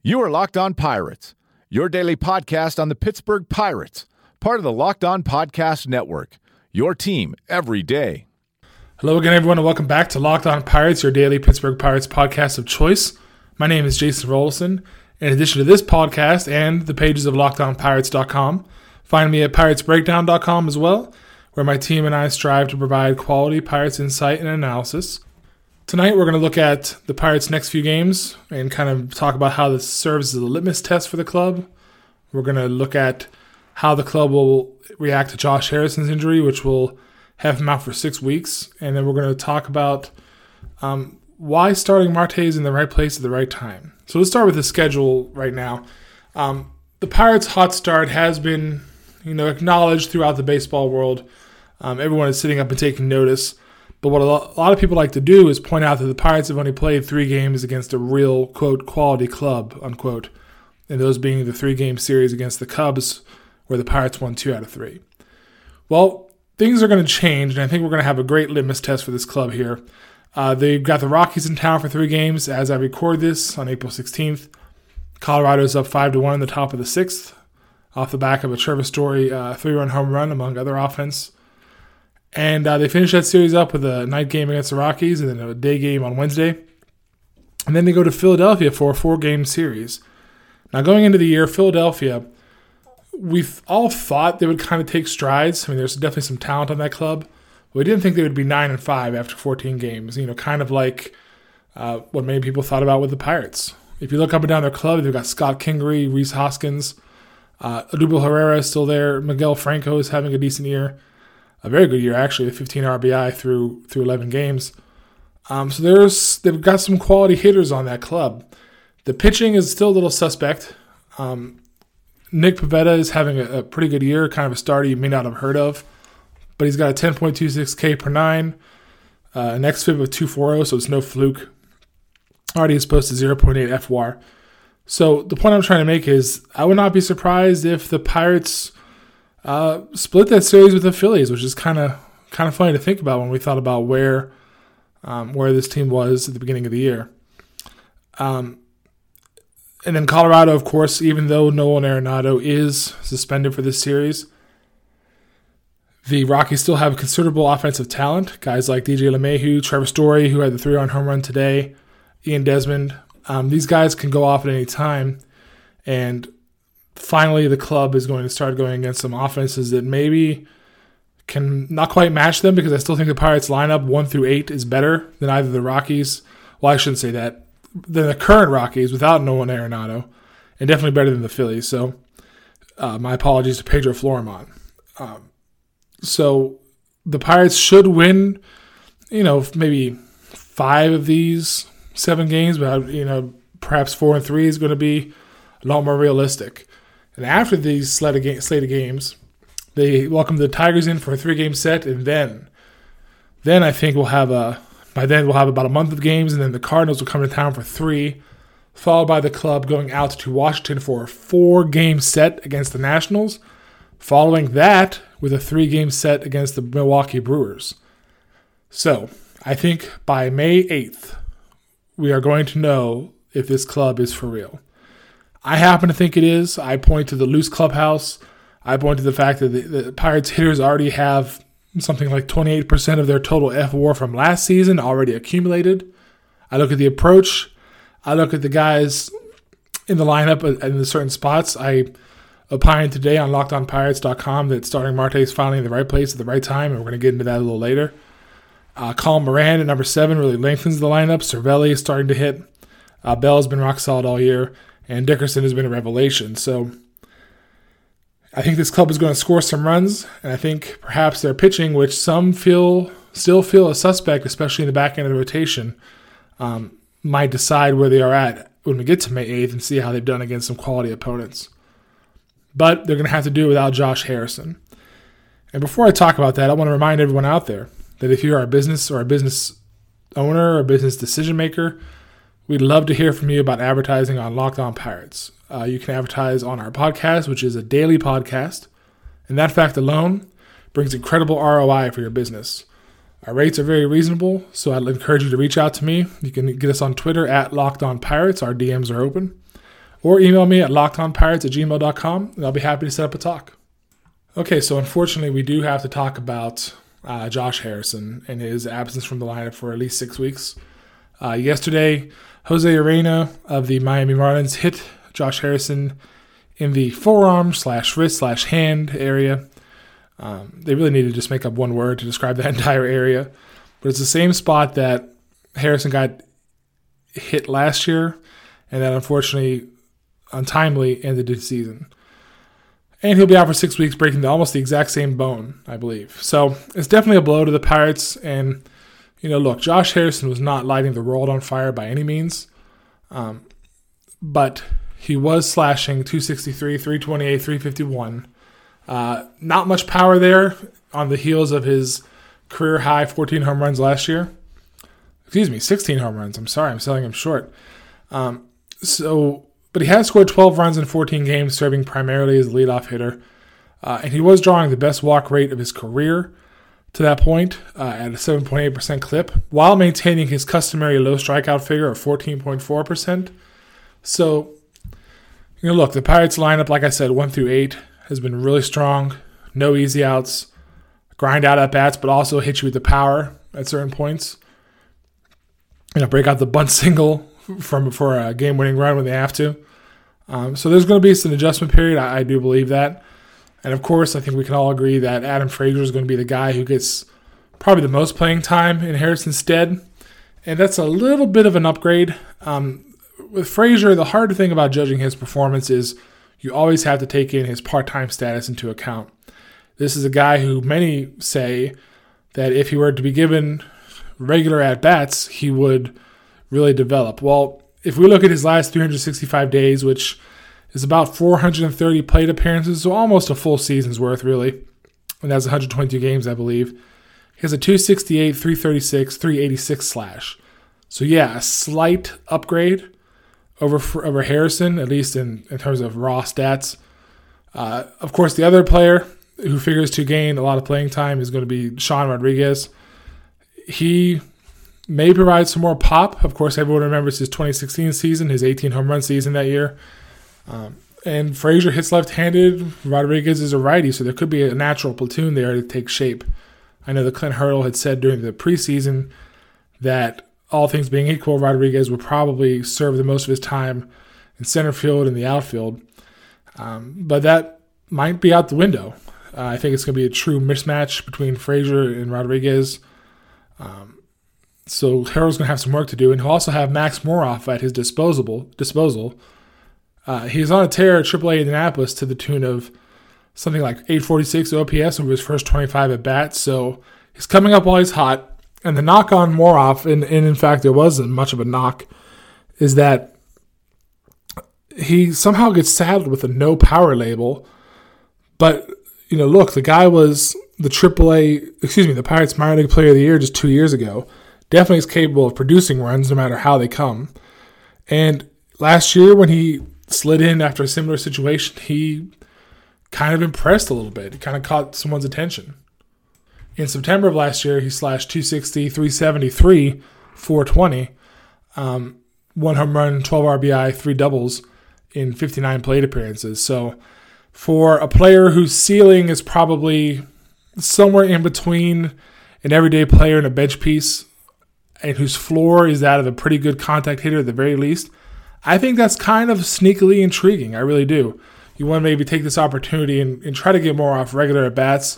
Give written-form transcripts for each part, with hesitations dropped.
You are Locked On Pirates, your daily podcast on the Pittsburgh Pirates, part of the Locked On Podcast Network, your team every day. Hello again, everyone, and welcome back to Locked On Pirates, your daily Pittsburgh Pirates podcast of choice. My name is Jason Rolison. In addition to this podcast and the pages of LockedOnPirates.com, find me at PiratesBreakdown.com as well, where my team and I strive to provide quality Pirates insight and analysis. Tonight, we're going to look at the Pirates' next few games and kind of talk about how this serves as a litmus test for the club. We're going to look at how the club will react to Josh Harrison's injury, which will have him out for 6 weeks. And then we're going to talk about why starting Marte is in the right place at the right time. So let's start with the schedule right now. The Pirates' hot start has been, acknowledged throughout the baseball world. Everyone is sitting up and taking notice. But what a lot of people like to do is point out that the Pirates have only played 3 games against a real, quote, quality club, unquote, and those being the 3-game series against the Cubs, where the Pirates won 2 out of 3. Well, things are going to change, and I think we're going to have a great litmus test for this club here. They've got the Rockies in town for 3 games as I record this on April 16th. Colorado's up 5-1 in the top of the 6th, off the back of a Trevor Story 3-run home run, among other offense. And they finished that series up with a night game against the Rockies and then a day game on Wednesday. And then they go to Philadelphia for a 4-game series. Now, going into the year, Philadelphia, we've all thought they would kind of take strides. I mean, there's definitely some talent on that club. But we didn't think they would be 9-5 after 14 games, kind of like what many people thought about with the Pirates. If you look up and down their club, they've got Scott Kingery, Rhys Hoskins, Odubel Herrera is still there. Miguel Franco is having a decent year. A very good year, actually, with 15 RBI through 11 games. So they've got some quality hitters on that club. The pitching is still a little suspect. Nick Pivetta is having a pretty good year, kind of a starter you may not have heard of. But he's got a 10.26 K per 9, an xFIP of 2.40, so it's no fluke. Already exposed to 0.8 FWAR. So the point I'm trying to make is I would not be surprised if the Pirates split that series with the Phillies, which is kind of funny to think about when we thought about where this team was at the beginning of the year. And then Colorado, of course, even though Nolan Arenado is suspended for this series, the Rockies still have considerable offensive talent. Guys like DJ LeMahieu, Trevor Story, who had the 3-run home run today, Ian Desmond. These guys can go off at any time, and finally, the club is going to start going against some offenses that maybe can not quite match them, because I still think the Pirates lineup 1 through 8 is better than either the Rockies. Well, I shouldn't say that. Than the current Rockies without Nolan Arenado, and definitely better than the Phillies. So my apologies to Pedro Florimon. So the Pirates should win, maybe 5 of these 7 games, but perhaps 4 and 3 is going to be a lot more realistic. And after these slate of games, they welcome the Tigers in for a 3-game set, and then I think we'll have about a month of games, and then the Cardinals will come to town for 3, followed by the club going out to Washington for a 4-game set against the Nationals, following that with a 3-game set against the Milwaukee Brewers. So I think by May 8th, we are going to know if this club is for real. I happen to think it is. I point to the loose clubhouse. I point to the fact that the Pirates hitters already have something like 28% of their total FWAR from last season already accumulated. I look at the approach. I look at the guys in the lineup in the certain spots. I opined today on LockedOnPirates.com that starting Marte is finally in the right place at the right time, and we're going to get into that a little later. Colin Moran at number 7 really lengthens the lineup. Cervelli is starting to hit. Bell's been rock solid all year. And Dickerson has been a revelation. So I think this club is going to score some runs. And I think perhaps their pitching, which some still feel a suspect, especially in the back end of the rotation, might decide where they are at when we get to May 8th and see how they've done against some quality opponents. But they're going to have to do it without Josh Harrison. And before I talk about that, I want to remind everyone out there that if you're a business owner or a business decision maker, we'd love to hear from you about advertising on Locked On Pirates. You can advertise on our podcast, which is a daily podcast, and that fact alone brings incredible ROI for your business. Our rates are very reasonable, so I'd encourage you to reach out to me. You can get us on Twitter at Locked On Pirates. Our DMs are open. or email me at lockedonpirates@gmail.com, and I'll be happy to set up a talk. Okay, so unfortunately, we do have to talk about Josh Harrison and his absence from the lineup for at least 6 weeks. Yesterday, Jose Urena of the Miami Marlins hit Josh Harrison in the forearm/wrist/hand area. They really need to just make up one word to describe that entire area. But it's the same spot that Harrison got hit last year, and that unfortunately, untimely, ended the season. And he'll be out for 6 weeks, breaking almost the exact same bone, I believe. So it's definitely a blow to the Pirates. And, look, Josh Harrison was not lighting the world on fire by any means. But he was slashing 263, 328, 351. Not much power there on the heels of his career high 14 home runs last year. 16 home runs. I'm sorry, I'm selling him short. But he has scored 12 runs in 14 games, serving primarily as a leadoff hitter. And he was drawing the best walk rate of his career to that point at a 7.8% clip, while maintaining his customary low strikeout figure of 14.4%. So, look, the Pirates lineup, like I said, 1 through 8, has been really strong. No easy outs, grind out at bats, but also hit you with the power at certain points. Break out the bunt single for a game-winning run when they have to. So there's going to be some adjustment period. I do believe that. And, of course, I think we can all agree that Adam Frazier is going to be the guy who gets probably the most playing time in Harrison's stead. And that's a little bit of an upgrade. With Frazier, the hard thing about judging his performance is you always have to take in his part-time status into account. This is a guy who many say that if he were to be given regular at-bats, he would really develop. Well, if we look at his last 365 days, which is about 430 plate appearances, so almost a full season's worth, really, and that's 122 games, I believe, he has a 268, 336, 386 slash. So, yeah, a slight upgrade over Harrison, at least in terms of raw stats. Of course, the other player who figures to gain a lot of playing time is going to be Sean Rodriguez. He may provide some more pop. Of course, everyone remembers his 2016 season, his 18 home run season that year. And Frazier hits left-handed. Rodriguez is a righty, so there could be a natural platoon there to take shape. I know that Clint Hurdle had said during the preseason that all things being equal, Rodriguez would probably serve the most of his time in center field and the outfield. But that might be out the window. I think it's going to be a true mismatch between Frazier and Rodriguez. So Harrell's going to have some work to do, and he'll also have Max Moroff at his disposal. He's on a tear at AAA Indianapolis to the tune of something like 846 OPS over his first 25 at-bats, so he's coming up while he's hot. And the knock on Moroff, and in fact there wasn't much of a knock, is that he somehow gets saddled with a no power label. But, look, the guy was the Pirates minor league player of the year just 2 years ago. Definitely is capable of producing runs no matter how they come. And last year when he slid in after a similar situation, he kind of impressed a little bit. He kind of caught someone's attention. In September of last year, he slashed 260, 373, 420, 1 home run, 12 RBI, 3 doubles in 59 plate appearances. So for a player whose ceiling is probably somewhere in between an everyday player and a bench piece, and whose floor is that of a pretty good contact hitter at the very least, I think that's kind of sneakily intriguing. I really do. You want to maybe take this opportunity and try to get more off regular at-bats.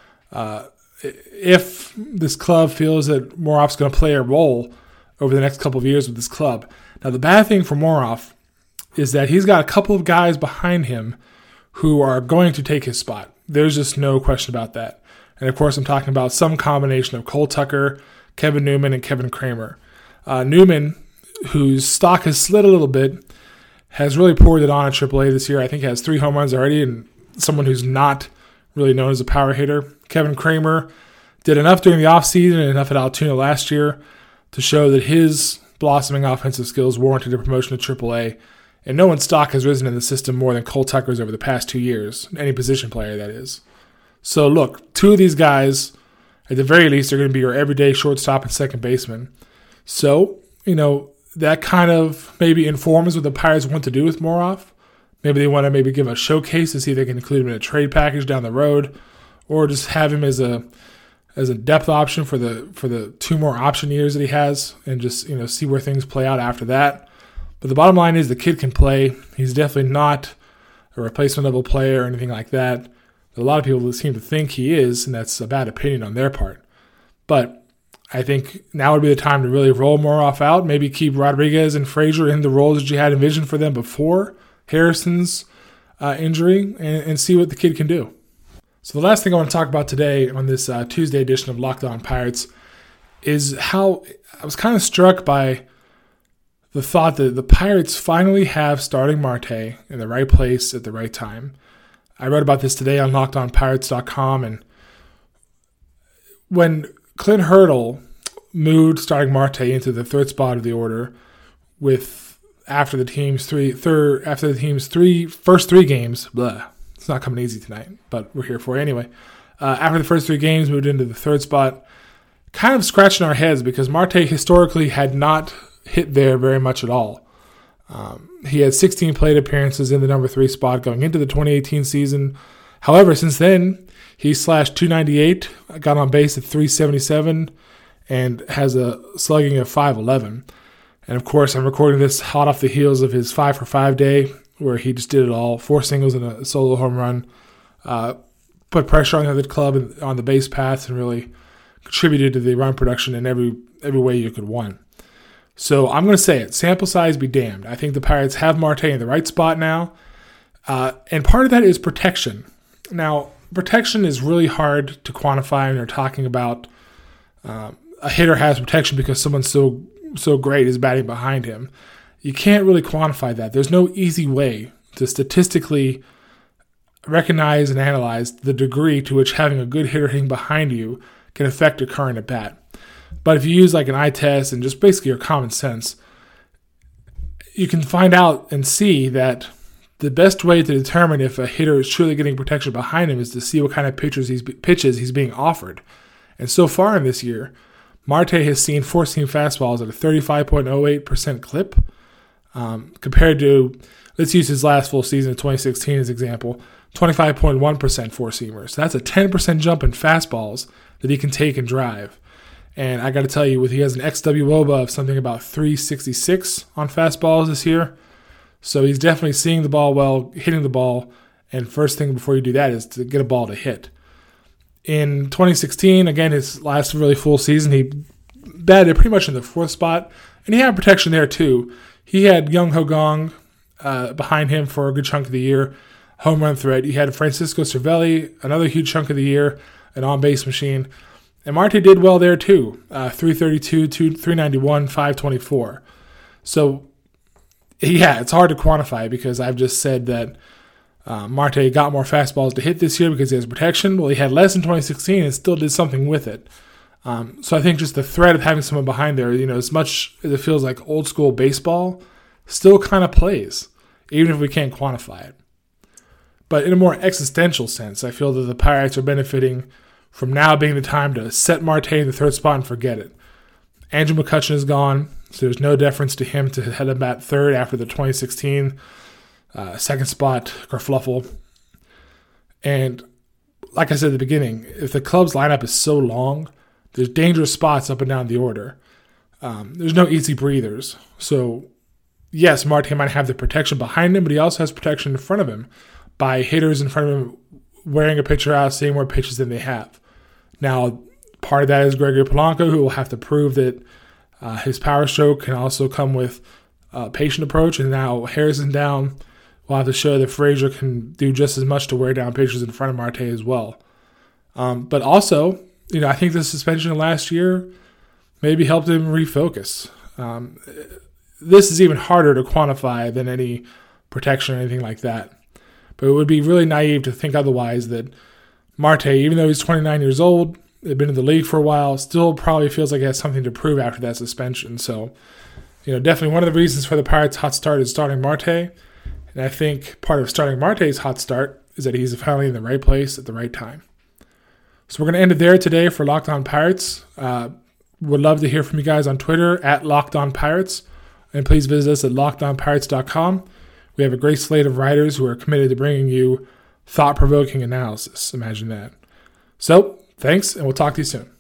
If this club feels that Moroff's going to play a role over the next couple of years with this club. Now, the bad thing for Moroff is that he's got a couple of guys behind him who are going to take his spot. There's just no question about that. And, of course, I'm talking about some combination of Cole Tucker, Kevin Newman, and Kevin Kramer. Newman, whose stock has slid a little bit, has really poured it on at AAA this year. I think he has 3 home runs already, and someone who's not really known as a power hitter. Kevin Kramer did enough during the offseason and enough at Altoona last year to show that his blossoming offensive skills warranted a promotion to AAA, and no one's stock has risen in the system more than Cole Tucker's over the past 2 years, any position player that is. So look, 2 of these guys, at the very least, are going to be your everyday shortstop and second baseman. So, that kind of maybe informs what the Pirates want to do with Moroff. Maybe they want to give a showcase to see if they can include him in a trade package down the road, or just have him as a depth option for the 2 more option years that he has, and just see where things play out after that. But the bottom line is the kid can play. He's definitely not a replacement level player or anything like that. A lot of people seem to think he is, and that's a bad opinion on their part. But I think now would be the time to really roll Moroff out, maybe keep Rodriguez and Frazier in the roles that you had envisioned for them before Harrison's injury, and see what the kid can do. So the last thing I want to talk about today on this Tuesday edition of Locked On Pirates is how I was kind of struck by the thought that the Pirates finally have Starling Marte in the right place at the right time. I wrote about this today on LockedOnPirates.com, and when Clint Hurdle moved Starling Marte into the 3rd spot of the order after the team's first 3 games, it's not coming easy tonight, but we're here for it anyway. After the first 3 games, moved into the 3rd spot, kind of scratching our heads because Marte historically had not hit there very much at all. He had 16 plate appearances in the number 3 spot going into the 2018 season. However, since then, he slashed .298, got on base at .377, and has a slugging of .511. And of course, I'm recording this hot off the heels of his 5-for-5 day, where he just did it all: 4 singles and a solo home run, put pressure on the club on the base paths, and really contributed to the run production in every way you could want. So I'm going to say it. Sample size be damned. I think the Pirates have Marte in the right spot now. And part of that is protection. Now, protection is really hard to quantify when you're talking about a hitter has protection because someone so great is batting behind him. You can't really quantify that. There's no easy way to statistically recognize and analyze the degree to which having a good hitter hitting behind you can affect a current at bat. But if you use like an eye test and just basically your common sense, you can find out and see that the best way to determine if a hitter is truly getting protection behind him is to see what kind of pitches he's being offered. And so far in this year, Marte has seen 4-seam fastballs at a 35.08% clip, compared to, let's use his last full season of 2016 as example, 25.1% 4-seamers. That's a 10% jump in fastballs that he can take and drive. And I got to tell you, he has an XWOBA of something about 366 on fastballs this year. So he's definitely seeing the ball well, hitting the ball, and first thing before you do that is to get a ball to hit. In 2016, again, his last really full season, he batted pretty much in the 4th spot, and he had protection there too. He had Young Ho Gong behind him for a good chunk of the year, home run threat. He had Francisco Cervelli, another huge chunk of the year, an on-base machine. And Marte did well there too, 332, 391, 524. So, yeah, it's hard to quantify because I've just said that Marte got more fastballs to hit this year because he has protection. Well, he had less in 2016 and still did something with it. So I think just the threat of having someone behind there, as much as it feels like old school baseball, still kind of plays, even if we can't quantify it. But in a more existential sense, I feel that the Pirates are benefiting from now being the time to set Marte in the 3rd spot and forget it. Andrew McCutchen is gone, so there's no deference to him to head him at 3rd after the 2016 2nd spot kerfluffle. And like I said at the beginning, if the club's lineup is so long, there's dangerous spots up and down the order. There's no easy breathers. So, yes, Marte might have the protection behind him, but he also has protection in front of him by hitters in front of him wearing a pitcher out, seeing more pitches than they have. Now, part of that is Gregory Polanco, who will have to prove that his power stroke can also come with a patient approach. And now Harrison down, we'll have to show that Frazier can do just as much to wear down pitchers in front of Marte as well. But also, I think the suspension of last year maybe helped him refocus. This is even harder to quantify than any protection or anything like that. But it would be really naive to think otherwise, that Marte, even though he's 29 years old, had been in the league for a while, still probably feels like he has something to prove after that suspension. So, definitely one of the reasons for the Pirates' hot start is starting Marte. And I think part of starting Marte's hot start is that he's finally in the right place at the right time. So we're going to end it there today for Locked On Pirates. Would love to hear from you guys on Twitter at Locked On Pirates. And please visit us at LockedOnPirates.com. We have a great slate of writers who are committed to bringing you thought-provoking analysis. Imagine that. So, thanks, and we'll talk to you soon.